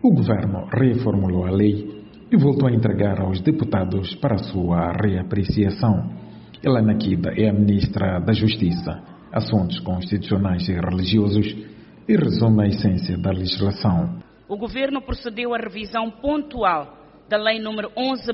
o governo reformulou a lei e voltou a entregar aos deputados para sua reapreciação. Helena Kida é a ministra da Justiça, Assuntos Constitucionais e Religiosos e resume a essência da legislação. O governo procedeu à revisão pontual da Lei nº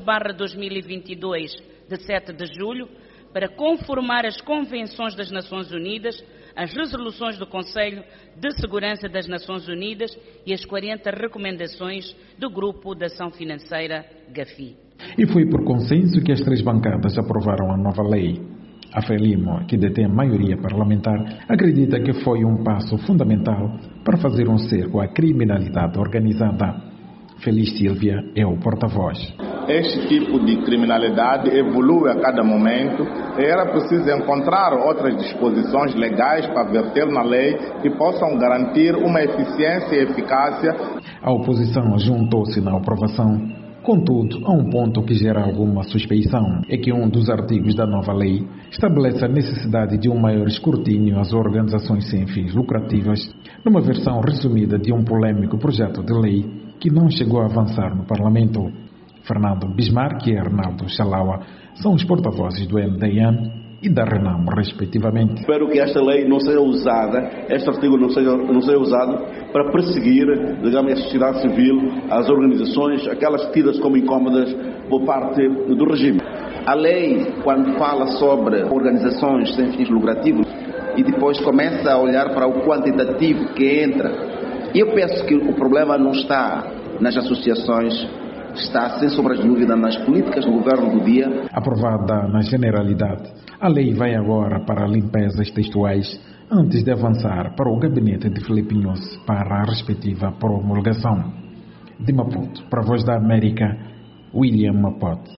11/2022, de 7 de julho, para conformar as convenções das Nações Unidas, as resoluções do Conselho de Segurança das Nações Unidas e as 40 recomendações do Grupo de Ação Financeira GAFI. E foi por consenso que as 3 bancadas aprovaram a nova lei. A Frelimo, que detém a maioria parlamentar, acredita que foi um passo fundamental para fazer um cerco à criminalidade organizada. Feliz Silvia é o porta-voz. Este tipo de criminalidade evolui a cada momento e era preciso encontrar outras disposições legais para verter na lei que possam garantir uma eficiência e eficácia. A oposição juntou-se na aprovação. Contudo, há um ponto que gera alguma suspeição, é que um dos artigos da nova lei estabelece a necessidade de um maior escrutínio às organizações sem fins lucrativas, numa versão resumida de um polêmico projeto de lei que não chegou a avançar no Parlamento. Fernando Bismarck e Arnaldo Chalaua são os porta-vozes do MDN e da RENAM, respectivamente. Espero que esta lei não seja usada, este artigo não seja usado para perseguir, digamos, a sociedade civil, as organizações, aquelas tidas como incómodas por parte do regime. A lei, quando fala sobre organizações sem fins lucrativos e depois começa a olhar para o quantitativo que entra, eu penso que o problema não está nas associações, está, sem sombra de dúvida, nas políticas do governo do dia. Aprovada na generalidade, a lei vai agora para limpezas textuais antes de avançar para o gabinete de Filipe Nhosse para a respectiva promulgação. De Maputo, para a Voz da América, William Mapote.